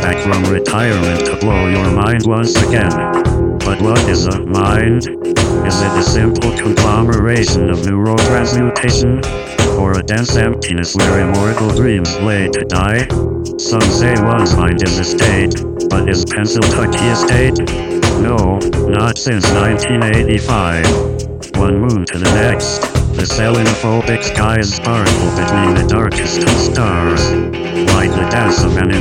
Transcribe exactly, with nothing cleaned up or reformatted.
back from retirement to blow your mind once again. But what is a mind? Is it a simple conglomeration of neurotransmutation? Or a dense emptiness where immortal dreams lay to die? Some say one's mind is a state, but is Pennsylvania a state? No, not since nineteen eighty-five. One moon to the next, the selenophobic skies sparkle between the darkest of stars, like the dance of an